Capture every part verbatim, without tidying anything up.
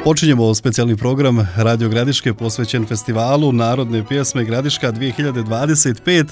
Počinjemo specijalni program Radio Gradiške posvećen festivalu Narodne pjesme Gradiška dvije hiljade dvadeset pet.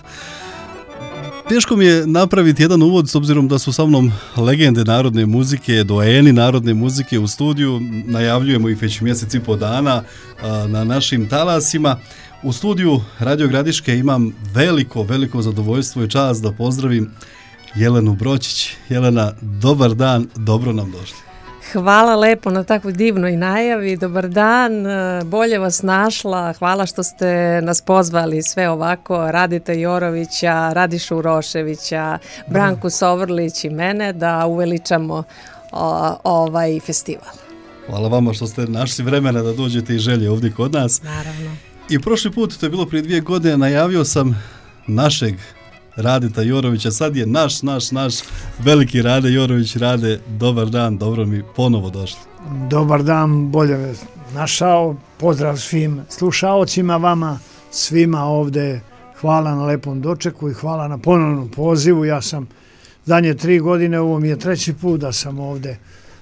Teško mi je napraviti jedan uvod s obzirom da su sa mnom legende narodne muzike, doajeni narodne muzike u studiju. Najavljujemo ih već mjesec i po dana na našim talasima. U studiju Radio Gradiške imam veliko, veliko zadovoljstvo i čast da pozdravim Jelenu Bročić. Jelena, dobar dan, dobro nam došli. Hvala lepo na takvoj divnoj najavi, dobar dan, bolje vas našla, hvala što ste nas pozvali sve ovako, Radita Jorovića, Radišu Roševića, Branku Sovrlić i mene da uveličamo o, ovaj festival. Hvala vama što ste našli vremena da dođete i želje ovdje kod nas. Naravno. I prošli put, to je bilo prije dvije godine, najavio sam našeg Radita Jorovića, sad je naš, naš, naš veliki Rade Jorović. Rade, dobar dan, dobro mi ponovo došli. Dobar dan, bolje me našao, pozdrav svim slušaocima, vama, svima ovdje, hvala na lepom dočeku i hvala na ponovnom pozivu. Ja sam zadnje tri godine, ovo mi je treći put da sam ovdje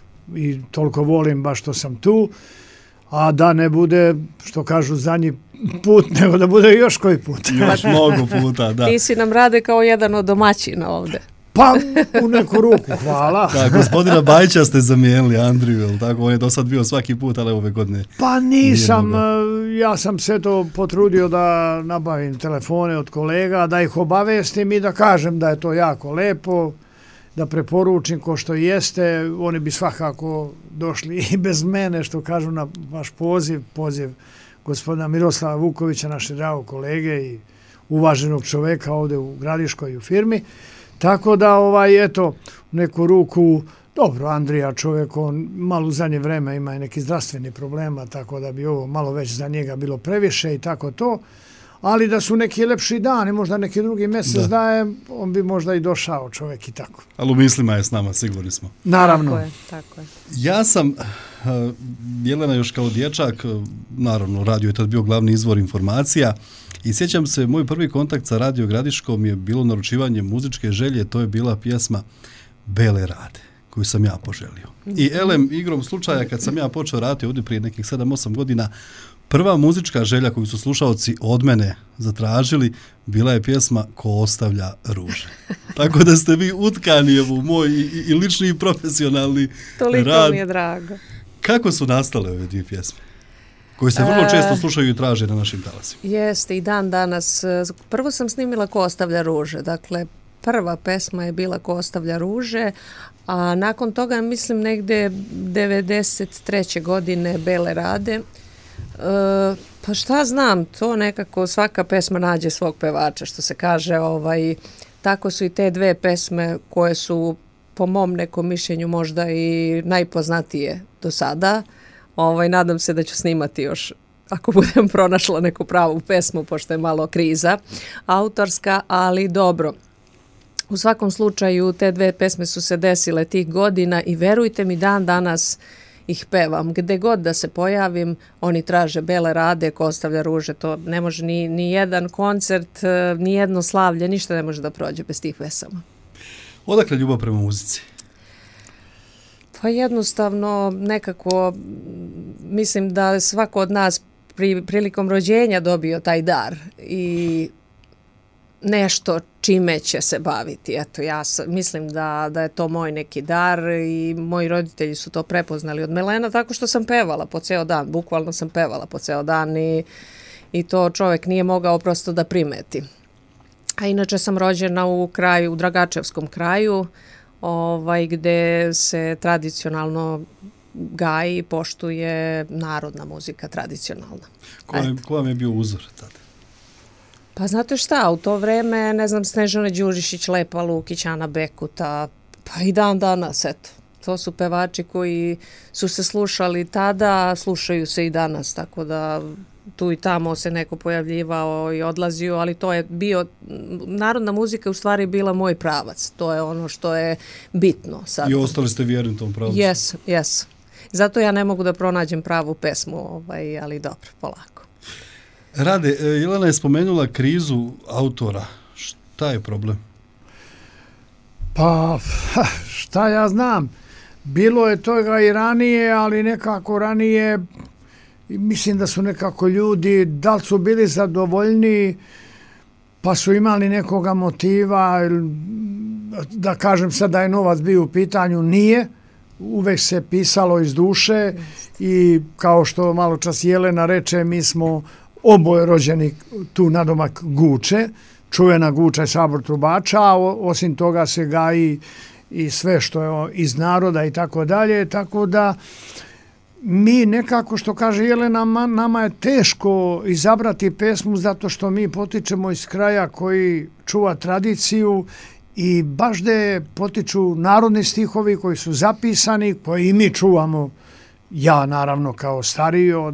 i toliko volim baš što sam tu, a da ne bude, što kažu, zadnji put, nego da bude još koji put. Još mnogo puta, da. Ti si nam, Rade, kao jedan od domaćina ovdje. Pa, u neku ruku, hvala. Da, gospodina Bajića ste zamijenili, Andriju, jel tako? On je do sad bio svaki put, ali ove godine... Pa nisam, ja sam se to potrudio da nabavim telefone od kolega, da ih obavestim i da kažem da je to jako lepo, da preporučim ko što jeste. Oni bi svakako došli i bez mene, što kažu, na vaš poziv, poziv gospodina Miroslava Vukovića, naše dragog kolege i uvaženog čoveka ovdje u Gradiškoj i u firmi. Tako da, ovaj, eto, neku ruku, dobro, Andrija čovjek, on malo u zadnje vreme ima i neki zdravstveni problema, tako da bi ovo malo već za njega bilo previše i tako to. Ali da su neki lepši dani, možda neki drugi mjesec da. daje, on bi možda i došao čovjek i tako. Ali u mislima je s nama, sigurni smo. Naravno. Tako je, tako je. Ja sam, Jelena, još kao dječak, naravno, radio je tad bio glavni izvor informacija i sjećam se, moj prvi kontakt sa Radio Gradiškom je bilo naručivanje muzičke želje, to je bila pjesma Bele Rade, koju sam ja poželio. I elem, igrom slučaja, kad sam ja počeo raditi ovdje prije nekih sedam osam godina, prva muzička želja koju su slušaoci od mene zatražili bila je pjesma Ko ostavlja ruže. Tako da ste vi utkani u moj i, i lični i profesionalni Toliko rad. mi je drago. Kako su nastale ove dvije pjesme? Koje se vrlo često slušaju i traže na našim talasima. Jeste, i dan danas. Prvo sam snimila Ko ostavlja ruže. Dakle, prva pesma je bila Ko ostavlja ruže, a nakon toga, mislim, negde devedeset treće godine Bele Rade. E, pa šta znam, to nekako svaka pesma nađe svog pevača, što se kaže. Ovaj, tako su i te dve pesme koje su, po mom nekom mišljenju, možda i najpoznatije do sada. Ovaj, nadam se da ću snimati još, ako budem pronašla neku pravu pesmu, pošto je malo kriza autorska, ali dobro. U svakom slučaju, te dve pesme su se desile tih godina i verujte mi, dan danas ih pevam. Gde god da se pojavim, oni traže Bele Rade, Ko ostavlja ruže. To ne može ni, ni jedan koncert, ni jedno slavlje, ništa ne može da prođe bez tih pesama. Odakle ljubav prema muzici? Pa jednostavno nekako mislim da svako od nas pri, prilikom rođenja dobio taj dar i nešto čime će se baviti. Eto, ja sam, mislim da, da je to moj neki dar i moji roditelji su to prepoznali od melena tako što sam pevala po ceo dan. Bukvalno sam pevala po ceo dan i, i to čovjek nije mogao prosto da primeti. A inače sam rođena u kraju, u Dragačevskom kraju, ovaj, gde se tradicionalno gaji i poštuje narodna muzika, tradicionalna. Ko, je, ko vam je bio uzor tada? Pa znate šta, u to vreme, ne znam, Snežana Đurišić, Lepa Lukić, Ana Bekuta, pa i dan danas, eto. To su pevači koji su se slušali tada, slušaju se i danas, tako da tu i tamo se neko pojavljivao i odlazio, ali to je bio, narodna muzika u stvari bila moj pravac. To je ono što je bitno sad. I ostali ste vjerni tom pravcu? Jes, jes. Zato ja ne mogu da pronađem pravu pesmu, ovaj, ali dobro, polako. Rade, Jelena je spomenula krizu autora. Šta je problem? Pa, šta ja znam? bilo je toga i ranije, ali nekako ranije mislim da su nekako ljudi, da li su bili zadovoljni, pa su imali nekoga motiva, da kažem sad da je novac bio u pitanju, nije. Uvek se pisalo iz duše i kao što malo čas Jelena reče, mi smo oboje rođeni tu nadomak Guče, čuvena Guča je sabor trubača, a osim toga se gaji i sve što je iz naroda i tako dalje, tako da mi nekako, što kaže Jelena, nama je teško izabrati pesmu zato što mi potičemo iz kraja koji čuva tradiciju i baš da potiču narodni stihovi koji su zapisani, koji i mi čuvamo, ja naravno kao stariji od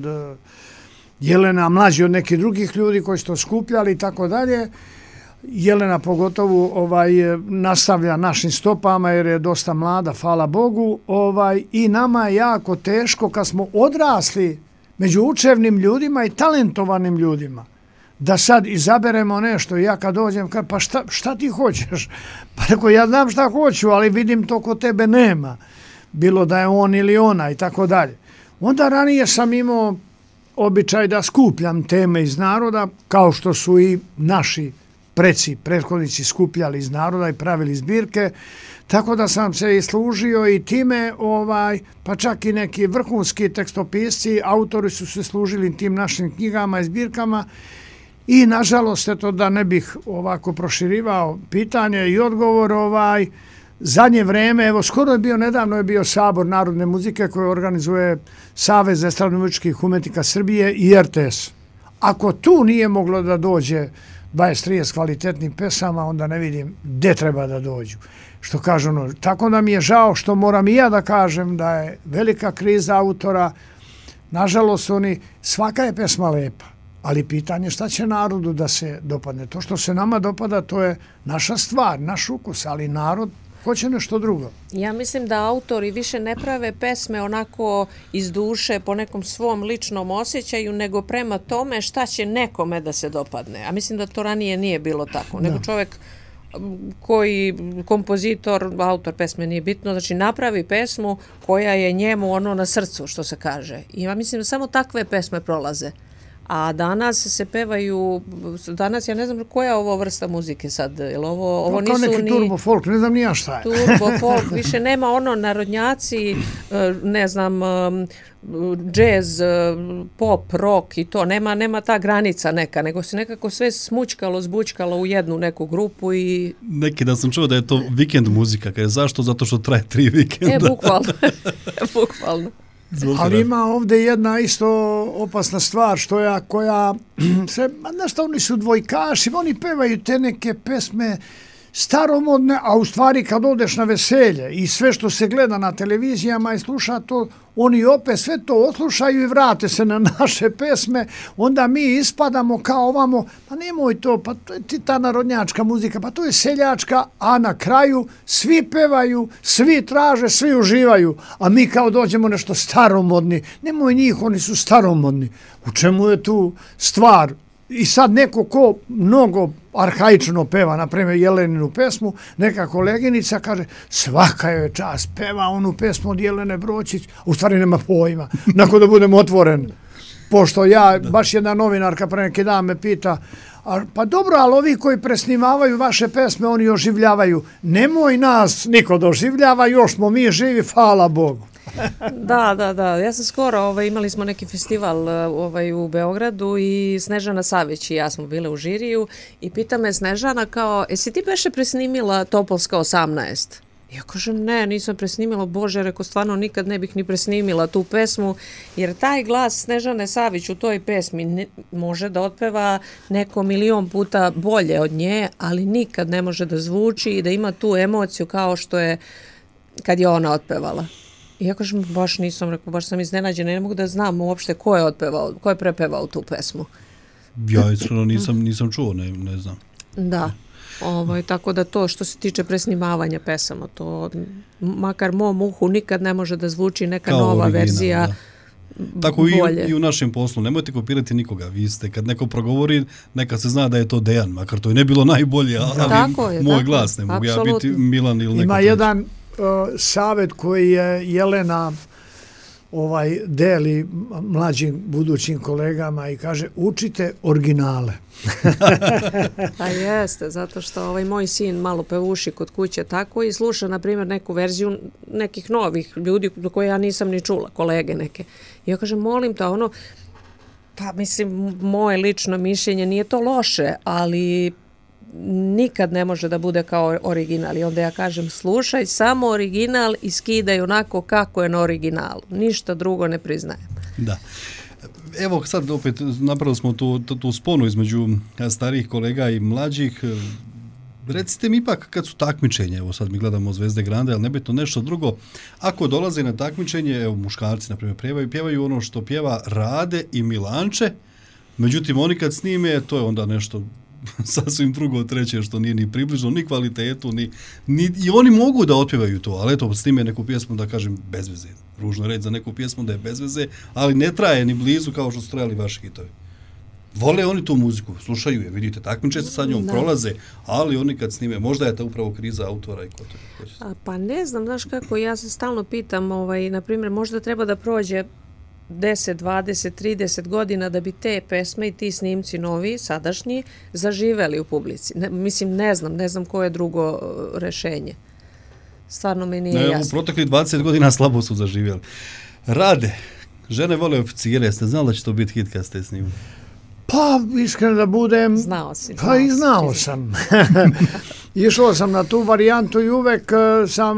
Jelena, mlađi od nekih drugih ljudi koji su to skupljali i tako dalje. Jelena pogotovo ovaj, nastavlja našim stopama jer je dosta mlada, hvala Bogu, ovaj, i nama je jako teško kad smo odrasli među učevnim ljudima i talentovanim ljudima, da sad izaberemo nešto. Ja kad dođem, kažem, pa šta, šta ti hoćeš? Pa rekao, ja znam šta hoću, ali vidim to kod tebe nema. Bilo da je on ili ona i tako dalje. Onda ranije sam imao običaj da skupljam teme iz naroda, kao što su i naši preci, prethodnici skupljali iz naroda i pravili zbirke, tako da sam se i služio i time, ovaj, pa čak i neki vrhunski tekstopisci, autori su se služili tim našim knjigama i zbirkama i nažalost, eto da ne bih ovako proširivao pitanje i odgovor, ovaj, zadnje vreme, evo skoro je bio, nedavno je bio Sabor narodne muzike koji organizuje Savez estradno-muzičkih umetnika Srbije i R T S. Ako tu nije moglo da dođe dvadeset trideset kvalitetnih pesama, onda ne vidim gdje treba da dođu. Što kažu ono, tako da mi je žao što moram i ja da kažem da je velika kriza autora. Nažalost, oni, svaka je pesma lepa, ali pitanje šta će narodu da se dopadne. To što se nama dopada, to je naša stvar, naš ukus, ali narod hoće nešto drugo. Ja mislim da autori više ne prave pesme onako iz duše po nekom svom ličnom osjećaju, nego prema tome šta će nekome da se dopadne. A mislim da to ranije nije bilo tako. Nego čovjek koji, kompozitor, autor pesme nije bitno, znači napravi pesmu koja je njemu ono na srcu, što se kaže. I ja mislim da samo takve pesme prolaze. A danas se pevaju, danas ja ne znam koja je ovo vrsta muzike sad, jel ovo, ovo nisu ni... Kao neki turbo folk, ne znam ni ja šta je. Turbo folk, više nema ono narodnjaci, ne znam, džez, pop, rock i to, nema, nema ta granica neka, nego se nekako sve smučkalo, zbučkalo u jednu neku grupu i... Neki da sam čuo da je to vikend muzika, kada je zašto? Zato što traje tri vikenda. E, bukvalno, bukvalno. Ali ima ovdje jedna isto opasna stvar što ja, koja se, znaš što, oni su dvojkaši, oni pevaju te neke pesme staromodne, a u stvari kad odeš na veselje i sve što se gleda na televizijama i sluša to, oni opet sve to oslušaju i vrate se na naše pesme, onda mi ispadamo kao ovamo, pa nemoj to, pa to je ti ta narodnjačka muzika, pa to je seljačka, a na kraju svi pevaju, svi traže, svi uživaju, a mi kao dođemo nešto staromodni, nemoj njih, oni su staromodni. U čemu je tu stvar? I sad neko ko mnogo arhaično peva, na primjer Jeleninu pesmu, neka koleginica kaže svaka joj čast, peva onu pesmu od Jelene Bročić, u stvari nema pojma, nakon da budem otvoren. Pošto ja, baš jedna novinarka pre neki dan me pita, a, pa dobro, ali ovi koji presnimavaju vaše pesme, oni oživljavaju. Nemoj nas niko da oživljava, još smo mi živi, hvala Bogu. Da, da, da. Ja sam skoro, ovaj, imali smo neki festival ovaj, u Beogradu i Snežana Savić i ja smo bile u žiriju i pita me Snežana kao, jesi ti beše presnimila Topolska osamnaest? Ja kažem, ne, nisam presnimila, Bože, reko, stvarno nikad ne bih ni presnimila tu pesmu, jer taj glas Snežane Savić u toj pesmi ne, može da otpeva neko milion puta bolje od nje, ali nikad ne može da zvuči i da ima tu emociju kao što je kad je ona otpevala. I ja kažem, baš nisam, rekao, baš sam iznenađena, ne mogu da znam uopšte ko je otpevao, ko je prepevao tu pesmu. Ja iskreno nisam, nisam čuo, ne, ne znam. Da, ovaj, tako da to što se tiče presnimavanja pesama, to makar mom uhu nikad ne može da zvuči neka kao nova original, verzija. Da. Tako i u, i u našem poslu, nemojte kopirati nikoga, vi ste, kad neko progovori, neka se zna da je to Dejan, makar to i ne bilo najbolje, ali tako je, moj tako, glas, ne mogu ja biti Milan ili neko. Ima jedan savjet koji je Jelena ovaj deli mlađim budućim kolegama i kaže učite originale. Pa jeste, zato što ovaj moj sin malo pevuši kod kuće tako i sluša na primjer neku verziju nekih novih ljudi koje ja nisam ni čula, kolege neke. I ja kažem molim te ono, pa mislim moje lično mišljenje nije to loše, ali nikad ne može da bude kao original. I onda ja kažem slušaj samo original i skidaj onako kako je na originalu. Ništa drugo ne priznajem. Da. Evo sad opet napravili smo tu, tu, tu sponu između starijih kolega i mlađih. Recite mi ipak kad su takmičenje, evo sad mi gledamo Zvezde Grande, ali nebitno nešto drugo, ako dolaze na takmičenje, evo muškarci na primjer pjevaju, pjevaju ono što pjeva Rade i Milanče, međutim oni kad snime, to je onda nešto sasvim drugo treće što nije ni približno, ni kvalitetu, ni, ni, i oni mogu da otpjevaju to, ali eto, snime neku pjesmu da kažem bez veze, ružno reći za neku pjesmu da je bez veze, ali ne traje ni blizu kao što su trajali vaši hitovi. Vole oni tu muziku, slušaju je, vidite, takmiče se sa njom, da. Prolaze, ali oni kad snime, možda je to upravo kriza autora i ko to. A, pa ne znam, znaš kako, ja se stalno pitam, ovaj, na primjer, možda treba da prođe deset, dvadeset, trideset godina da bi te pesme i ti snimci novi, sadašnji, zaživeli u publici. Ne, mislim, ne znam, ne znam koje je drugo rešenje. Stvarno mi nije ne, jasno. U proteklih dvadeset godina slabo su zaživjeli. Rade, žene vole oficire, ste znali da će to biti hit kad ste snimali? Pa, iskreno da budem... Znao si. Pa i znao sam. Išao sam na tu varijantu i uvek sam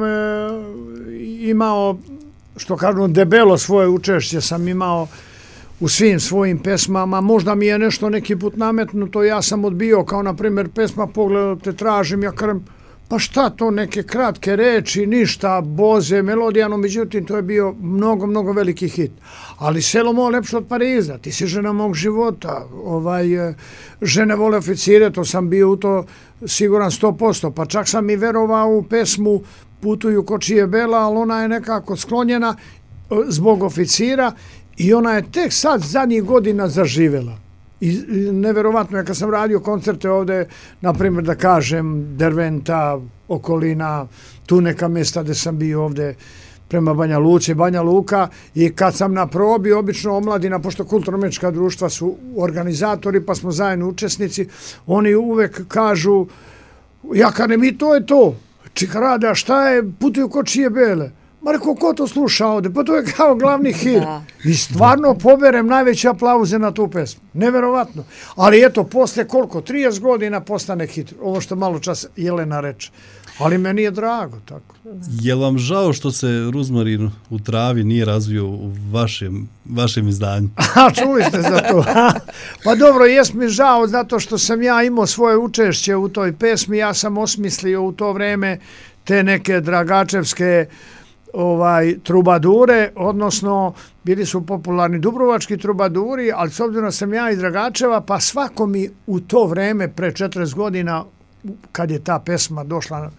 imao, što kažu, debelo svoje učešće sam imao u svim svojim pesmama. Možda mi je nešto neki put nametnuto, ja sam odbio, kao na primjer pesma Pogledao te tražim, ja kažem, pa šta to, neke kratke reči, ništa, boze, melodijano, međutim, to je bio mnogo, mnogo veliki hit. Ali Selo moje lepše od Pariza, ti si žena mog života, ovaj, žene vole oficire, to sam bio u to siguran sto posto, pa čak sam i verovao u pesmu Putuju ko čije bela, ali ona je nekako sklonjena zbog oficira i ona je tek sad zadnjih godina zaživela. I neverovatno je kad sam radio koncerte ovde, na primjer da kažem Derventa, okolina, tu neka mjesta gde sam bio ovde prema Banja Luci, Banja Luka, i kad sam na probi, obično omladina, pošto kulturno-umjetnička društva su organizatori, pa smo zajedno učesnici, oni uvek kažu, ja kažem i to je to, čika Rade, a šta je Putuju ko čije bele? Ma reko, ko to sluša ovde? Pa to je kao glavni hit. I stvarno poberem najveće aplauze na tu pesmu. Neverovatno. Ali eto, posle koliko? trideset godina postane hit. Ovo što malo čas Jelena reče. Ali meni je drago tako. Je li vam žao što se Ruzmarin u travi nije razvio u vašem, vašem izdanju? A, čuli ste za to. Pa dobro, jes mi žao zato što sam ja imao svoje učešće u toj pesmi. Ja sam osmislio u to vreme te neke dragačevske ovaj trubadure, odnosno bili su popularni dubrovački trubaduri, ali s obzirom sam ja iz Dragačeva, pa svako mi u to vreme, pre četrdeset godina, kad je ta pesma došla na,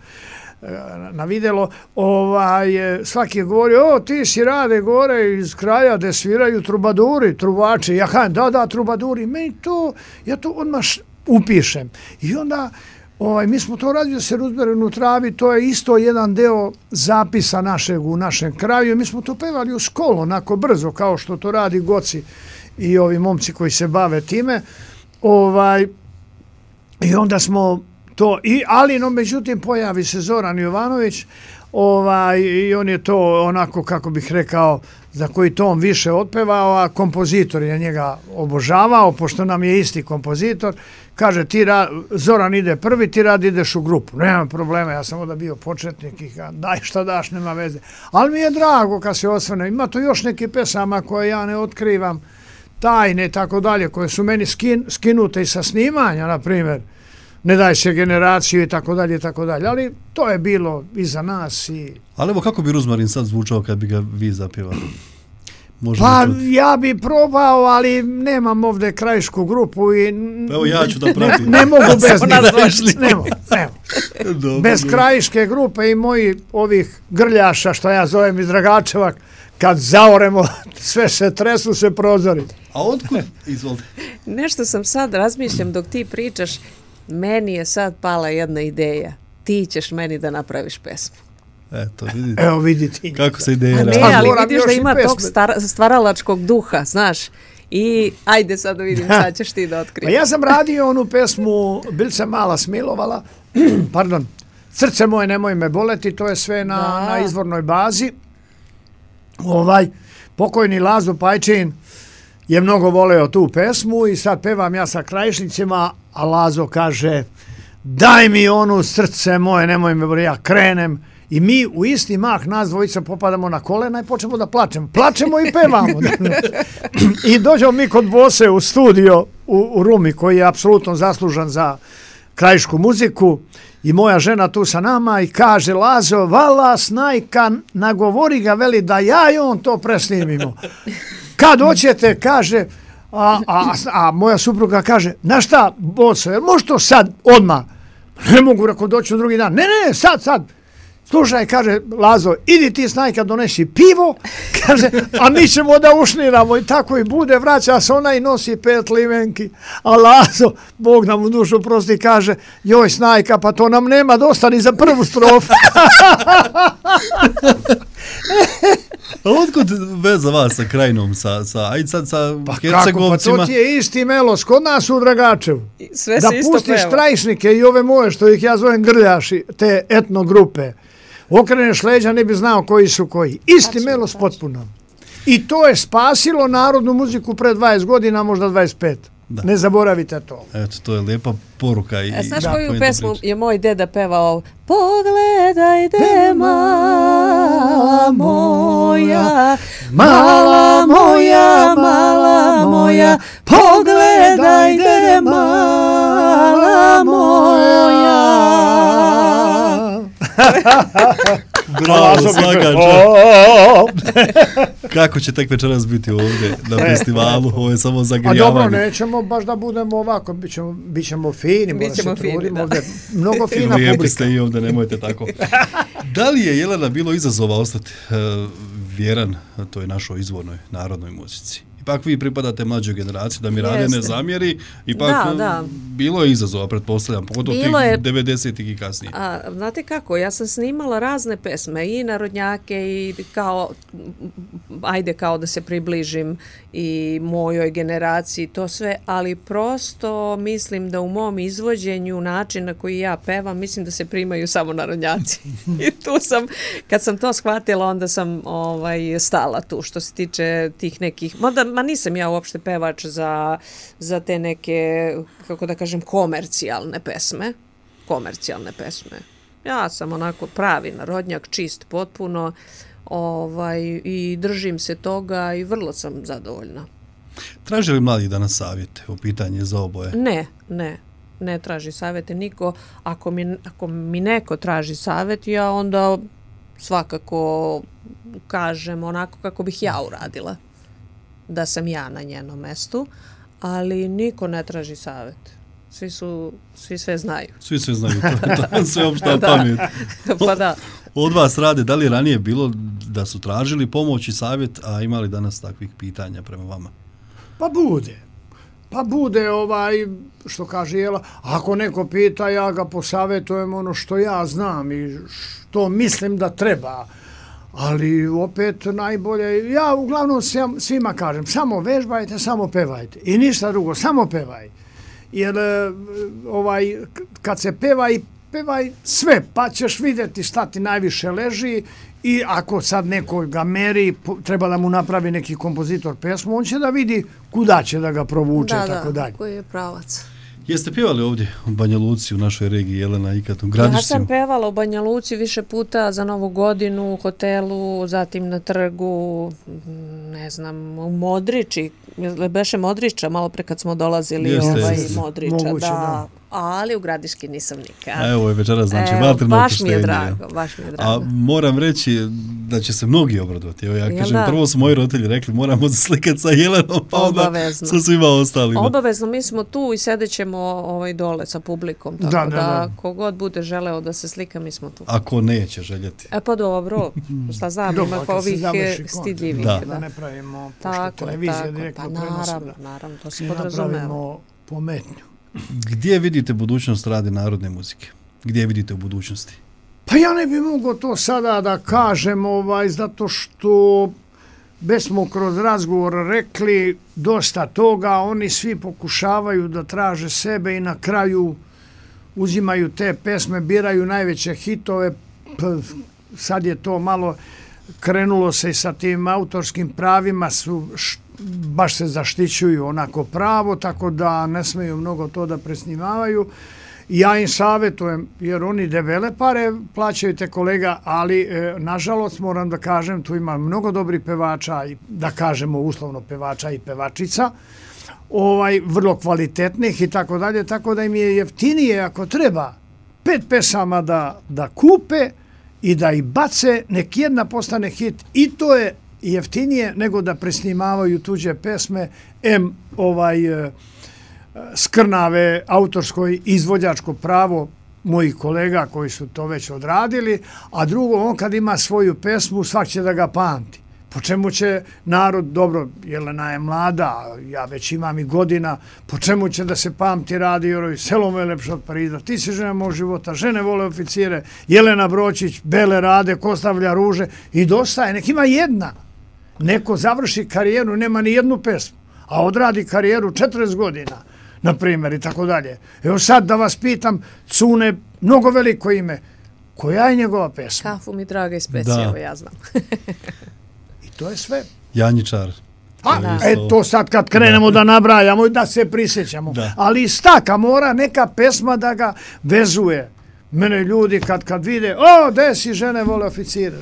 na videlo, ovaj, svaki je govorio, o, ti si Rade gore iz kraja gde sviraju trubaduri, trubači. Ja kažem, da, da, trubaduri. Meni to, ja to odmah upišem. I onda Ovaj, mi smo to radili se Ruzmarin u travi, to je isto jedan deo zapisa našeg u našem kraju. Mi smo to pevali u školu, onako brzo, kao što to radi Goci i ovi momci koji se bave time. Ovaj, I onda smo to, i, ali no, međutim, pojavi se Zoran Jovanović, ovaj, i on je to onako, kako bih rekao, za koji ton više otpevao, a kompozitor je njega obožavao, pošto nam je isti kompozitor. Kaže, ti ra, Zoran ide prvi, ti Rad ideš u grupu. Nema problema, ja sam onda bio početnik i ka, daj šta daš, nema veze. Ali mi je drago kad se osvrne. Ima to još neke pesama koje ja ne otkrivam, tajne i tako dalje, koje su meni skin, skinute i sa snimanja, na primjer. Ne daj se generaciju i tako dalje i tako dalje. Ali to je bilo iza nas. I... Ali evo, kako bi Ruzmarin sad zvučao kad bi ga vi zapjevali? Možemo pa čuti. Ja bi probao, ali nemam ovdje krajišku grupu i evo ja ću da pratim. Ne, ne mogu bez ne mogu, evo. Bez krajiške grupe i moji ovih grljaša, što ja zovem iz Dragačeva, kad zaoremo, sve se tresu se prozori. A otkud? Izvolite. Nešto sam sad razmišljam dok ti pričaš, meni je sad pala jedna ideja. Ti ćeš meni da napraviš pesmu. Eto, vidite. Evo vidite. Kako se ideje radi. Ne, ali vidiš da ima tog stvaralačkog duha, znaš. I ajde sad da vidim šta ćeš ti da otkriješ. Pa ja sam radio onu pesmu Bil se mala smilovala, pardon, Srce moje nemoj me boleti, to je sve na, na izvornoj bazi. Ovaj, pokojni Lazo Pajčin je mnogo voleo tu pesmu i sad pevam ja sa Krajišnicima, a Lazo kaže daj mi onu Srce moje nemoj me boleti, ja krenem. I mi u isti mah nas dvojica popadamo na kolena i počnemo da plačemo. Plačemo i pevamo. I dođemo mi kod Bose u studio u, u Rumi koji je apsolutno zaslužan za krajišku muziku i moja žena tu sa nama i kaže Lazo, vala snajka, nagovori ga, veli da ja i on to presnimimo. Kad hoćete, kaže, a, a, a moja supruga kaže, na šta, Boso, jel može to sad, odmah? Ne mogu, rako doći u drugi dan. Ne, ne, sad, sad. Slušaj, kaže Lazo, idi ti snajka donesi pivo, kaže, a mi ćemo da ušniramo i tako i bude, vraća se ona i nosi pet limenki, a Lazo, Bog nam u dušu prosti, kaže, joj snajka, pa to nam nema dosta ni za prvu strofu. A otkud veza vas sa Krajinom, sa, sa, ajde sad sa pa Hercegovcima? Pa to ti je isti melos, kod nas u Dragačevu. Sve da se isto pustiš peva. Krajišnike i ove moje, što ih ja zovem grljaši, te etno grupe, okreneš leđa, ne bi znao koji su koji. Isti tačno, melos tačno. Potpuno. I to je spasilo narodnu muziku pre dvadeset godina, možda dvadeset pet. Da. Ne zaboravite to. Eto, to je lijepa poruka. I, a znaš da, koju pesmu je moj deda pevao? Pogledajte mala moja, mala moja, mala moja, pogledajte mala moja. Bravo, svaka Kako će tek večeras biti ovdje na festivalu? Ovo je samo zagrijavanje. A dobro, nećemo baš da budemo ovako, bit ćemo, bit ćemo fini, mora se trudimo ovdje. Mnogo fina publika. Lijepi ste i ovdje, nemojte tako. Da li je, Jelena, bilo izazova ostati uh, vjeran toj našoj izvornoj narodnoj muzici? Ipak vi pripadate mlađoj generaciji, da mi Rade ne zamjeri, ipak da, da. bilo je izazova, pretpostavljam, pogotovo tih je, devedesetih i kasnije. A, znate kako, ja sam snimala razne pesme, i narodnjake, i kao, ajde kao da se približim i mojoj generaciji, to sve, ali prosto mislim da u mom izvođenju, način na koji ja pevam, mislim da se primaju samo narodnjaci. I tu sam, kad sam to shvatila, onda sam ovaj, stala tu, što se tiče tih nekih, možda ma nisam ja uopšte pevač za, za te neke, kako da kažem, komercijalne pesme. Komercijalne pesme. Ja sam onako pravi narodnjak, čist potpuno, ovaj, i držim se toga i vrlo sam zadovoljna. Traži li mladi danas savjete u pitanje za oboje? Ne, ne. Ne traži savjete niko. Ako mi, ako mi neko traži savjet, ja onda svakako kažem onako kako bih ja uradila. Da sam ja na njenom mestu, ali niko ne traži savjet. Svi su, svi sve znaju. Svi sve znaju, to, to je sve opšta pamet. Pa da. Od vas Rade, da li ranije bilo da su tražili pomoć i savjet, a imali danas takvih pitanja prema vama? Pa bude. Pa bude ovaj, što kaže Jela, ako neko pita, ja ga posavjetujem ono što ja znam i što mislim da treba. Ali opet najbolje, ja uglavnom svima kažem, samo vežbajte, samo pevajte i ništa drugo, samo pevaj. Jer ovaj, kad se pevaj, pevaj sve, pa ćeš vidjeti šta ti najviše leži i ako sad neko ga meri, treba da mu napravi neki kompozitor pesmu, on će da vidi kuda će da ga provuče, da, tako da, dalje. koji je pravac. Jeste pevali ovdje u Banja Luci, u našoj regiji, Jelena, ikad u Gradišcima? Ja sam pevala u Banja Luci više puta za Novu godinu, u hotelu, zatim na trgu, ne znam, u Modriči, beše Modriča, malo pre kad smo dolazili, jeste, ovaj jeste. Modriča, Moguće, da. da. Ali u Gradiški nisam nikad. A evo je večera, znači, Evo, vatrno baš mi je opuštenje. drago, baš mi je drago. A moram reći da će se mnogi obradovati. Evo ja kažem, da? prvo su moji roditelji rekli moramo se slikati sa Jelenom, pa onda sa svima ostalima. Obavezno, mi smo tu i sedećemo ovaj dole sa publikom, tako da, da, da kogod bude želeo da se slika, mi smo tu. Ako neće željeti. E pa dobro, šta znam, ima ovih stidljivih. Da. da ne pravimo, pošto televizija direktno pa prenosi, naravno, naravno, to se ne podrazumeva. napravimo pometnju. Gdje vidite budućnost rade narodne muzike? Gdje vidite u budućnosti? Pa ja ne bi mogao to sada da kažem, ovaj, zato što već smo kroz razgovor rekli dosta toga, oni svi pokušavaju da traže sebe i na kraju uzimaju te pesme, biraju najveće hitove. Sad je to malo krenulo se sa tim autorskim pravima, su baš se zaštićuju onako pravo, tako da ne smeju mnogo to da presnimavaju. Ja im savjetujem, jer oni debele pare plaćaju te kolega, ali e, nažalost moram da kažem, tu ima mnogo dobrih pevača, i, da kažemo uslovno pevača i pevačica, ovaj, vrlo kvalitetnih i tako dalje, tako da im je jeftinije ako treba pet pesama da, da kupe i da ih bace, nek jedna postane hit, i to je jeftinije nego da presnimavaju tuđe pesme, em ovaj... skrnave autorsko i izvođačko pravo mojih kolega koji su to već odradili, a drugo, on kad ima svoju pesmu, svak će da ga pamti. Po čemu će narod, dobro, Jelena je mlada, ja već imam i godina, po čemu će da se pamti radi Jorović, selo mu je lepše od Pariza, ti si žena mog života, žene vole oficire, Jelena Bročić, Bele rade, Kostavlja ruže, i dosta je, nek ima jedna. Neko završi karijeru, nema ni jednu pesmu, a odradi karijeru četrdeset godina. Na primjer, i tako dalje. Evo sad da vas pitam, Cune, mnogo veliko ime, koja je njegova pesma? Kafu mi draga i specijalno, ja znam. I to je sve. Janjičar. A, e to sad kad krenemo da, da nabrajamo i da se prisjećamo. Da. Ali staka mora neka pesma da ga vezuje. Mene ljudi kad kad vide, o, gde si, žene vole oficire.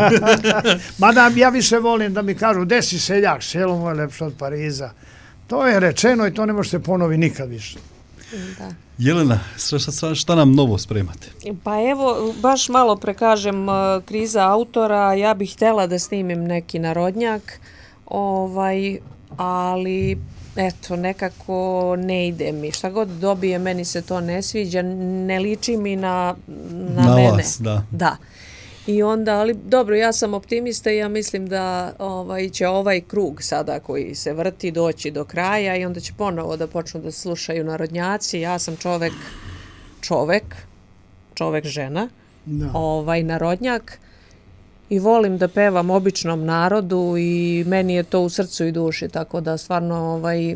Mada ja više volim da mi kažu, gde si seljak, selo mu je lepše od Pariza. To je rečeno i to ne može se ponovi nikad više. Da. Jelena, šta, šta nam novo spremate? Pa evo, baš malo prekažem kriza autora, ja bih htjela da snimim neki narodnjak, ovaj, ali eto, nekako ne ide mi. Šta god dobije, meni se to ne sviđa, ne liči mi na, na, na mene. Vas, da. Da. I onda, ali dobro, ja sam optimista i ja mislim da ovaj, će ovaj krug sada koji se vrti doći do kraja i onda će ponovo da počnu da slušaju narodnjaci. Ja sam čovek, čovek, čovek žena, no. ovaj narodnjak i volim da pevam običnom narodu i meni je to u srcu i duši, tako da stvarno ovaj,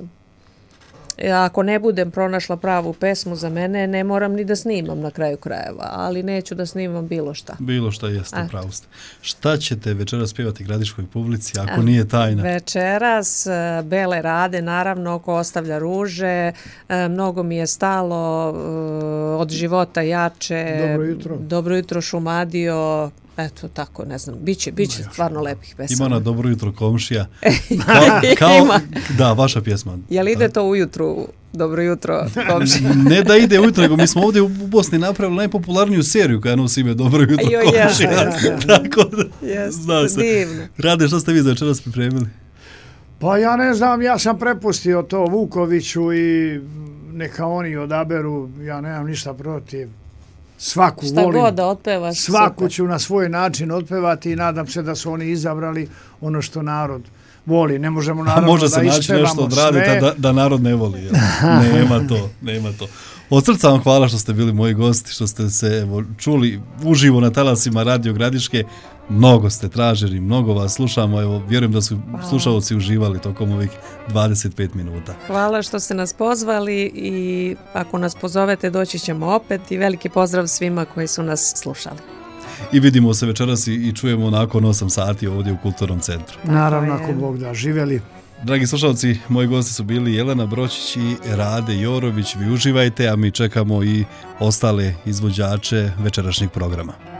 ako ne budem pronašla pravu pesmu za mene, ne moram ni da snimam na kraju krajeva, ali neću da snimam bilo šta. Bilo šta, jeste, pravo ste. Šta ćete večeras pjevati gradiškoj publici, ako nije tajna? Večeras Bele rade, naravno, Kostavlja ruže, mnogo mi je stalo od života jače. Dobro jutro. Dobro jutro, Šumadio. Eto, tako, ne znam, biće, biće stvarno lepih pesama. Ima na Dobro jutro komšija. Kao, kao, da, vaša pjesma. Jel ide to ujutru, Dobro jutro komšija? Ne da ide ujutro, nego mi smo ovdje u Bosni napravili najpopularniju seriju koja nosi ime Dobro jutro jo, komšija. Jeste, tako da, jeste, zna se. divno. Rade, što ste vi za večeras pripremili? Pa ja ne znam, ja sam prepustio to Vukoviću i neka oni odaberu, ja nemam ništa protiv. Svaku šta volim, god da otpevaš, svaku super. ću na svoj način otpevati i nadam se da su oni izabrali ono što narod voli. Ne možemo naravno može da naći nešto odraditi da, da narod ne voli. Jel? nema to, nema to. Od srca vam hvala što ste bili moji gosti, što ste se evo, čuli uživo na talasima Radio Gradiške. Mnogo ste tražili, mnogo vas slušamo. Evo, vjerujem da su hvala. Slušalci uživali tokom ovih dvadeset pet minuta. Hvala što ste nas pozvali i ako nas pozovete doći ćemo opet i veliki pozdrav svima koji su nas slušali. I vidimo se večeras i čujemo nakon osam sati ovdje u Kulturnom centru. Naravno, ako Bog da, živjeli. Dragi slušalci, moji gosti su bili Jelena Bročić i Rade Jorović. Vi uživajte, a mi čekamo i ostale izvođače večerašnjeg programa.